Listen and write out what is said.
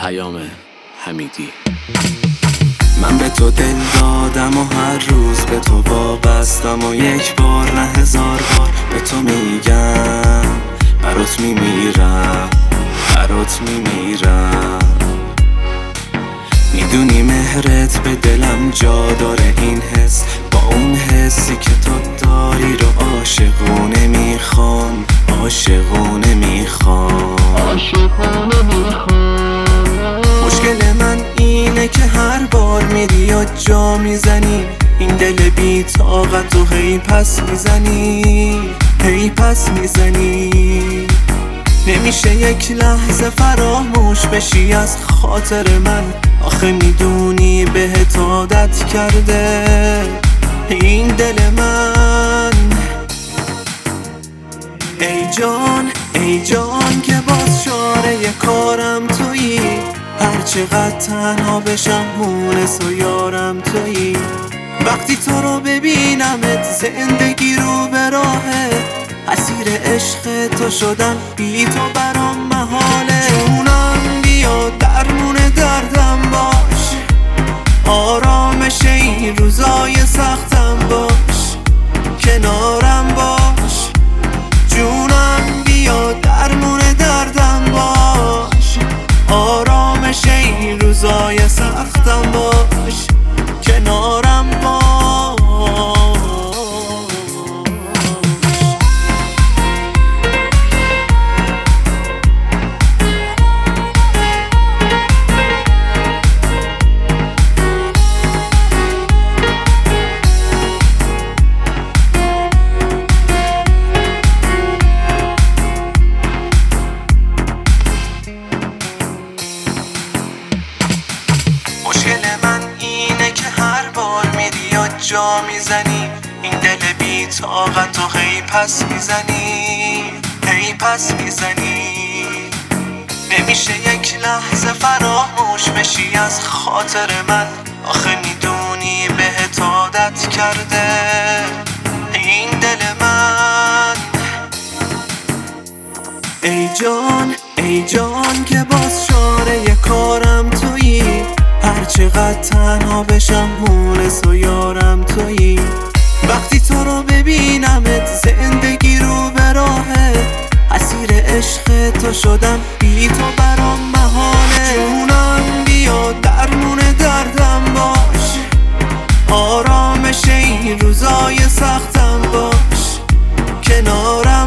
پیام حمیدی. من به تو دل دادم و هر روز به تو وابستم و یک بار نه هزار بار به تو میگم برات میمیرم، برات میمیرم. میدونی مهرت به دلم جا داره، این حس با اون حسی که تو داری رو عاشقونه میخوام، عاشقونه میخوام. مشکل من اینه که هر بار میری و جا میزنی این دل بی طاقت و هی پس میزنی، هی پس میزنی. نمیشه یک لحظه فراموش بشی از خاطر من، آخه میدونی بهت عادت کرده این دل من. ای جان، ای جان که باز چاره کارم تویی، هر چقدر تنها بشم مونس و یارم تویی. وقتی تو رو ببینمت زندگی رو به راهه، اسیر عشق تو شدم بی تو برام محاله. جونم بیا درمون دردم باش، آرامش این روزای سختم باش، کنارم باش. جونم بیا درمون دردم باش، آرامش این روزای سختم باش، کنارم باش. مشکل من اینه که هر بار میری و جا میزنی این دل بی طاقت و هی پس میزنی، هی پس میزنی. نمیشه یک لحظه فراموش بشی از خاطر من، آخه میدونی بهت عادت کرده این دل من. ای جان، ای جان که باز چاره کارم تویی، هر چقدر تنها بشم مونس و یارم تویی. وقتی تو رو ببینمت زندگی رو به راهه، اسیر عشق تو شدم بی تو برام محاله. جونم بیا درمون دردم باش، آرامش این روزای سختم باش، کنارم